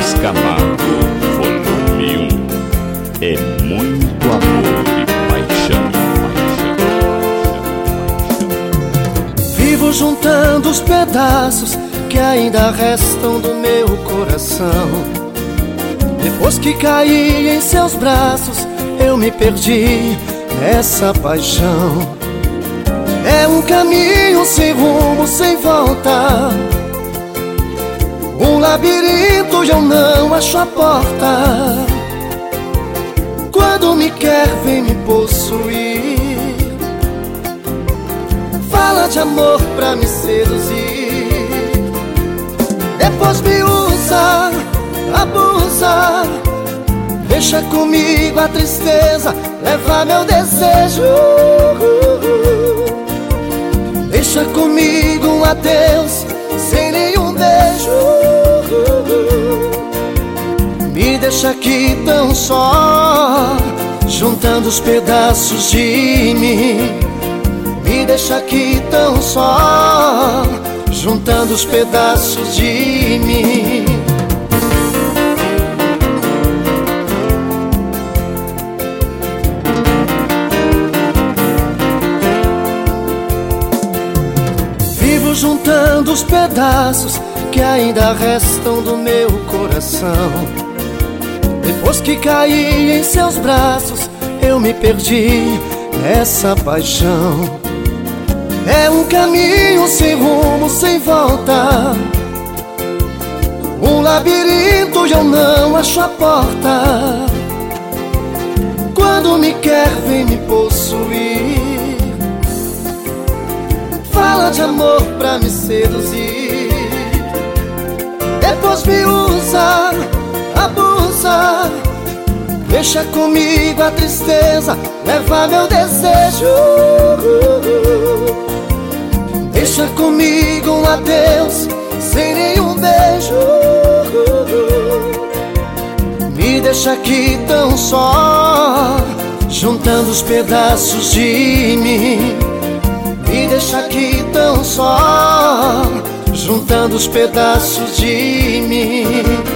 Luiz Camargo, volume 1. É muito amor e paixão. Vivo juntando os pedaços que ainda restam do meu coração. Depois que caí em seus braços, eu me perdi nessa paixão. É um caminho sem rumo, sem volta, um labirinto e eu não acho a porta. Quando me quer, vem me possuir, fala de amor pra me seduzir. Depois me usa, abusa, deixa comigo a tristeza, leva meu desejo. Deixa comigo um adeus sem nenhum beijo. Me deixa aqui tão só, juntando os pedaços de mim. Me deixa aqui tão só, juntando os pedaços de mim. Vivo juntando os pedaços que ainda restam do meu coração. Depois que caí em seus braços, eu me perdi nessa paixão. É um caminho sem rumo, sem volta, um labirinto e eu não acho a porta. Quando me quer, vem me possuir, fala de amor pra me seduzir. Depois me usa, abusa, deixa comigo a tristeza, leva meu desejo. Deixa comigo um adeus sem nenhum beijo. Me deixa aqui tão só, juntando os pedaços de mim. Me deixa aqui tão só, juntando os pedaços de mim.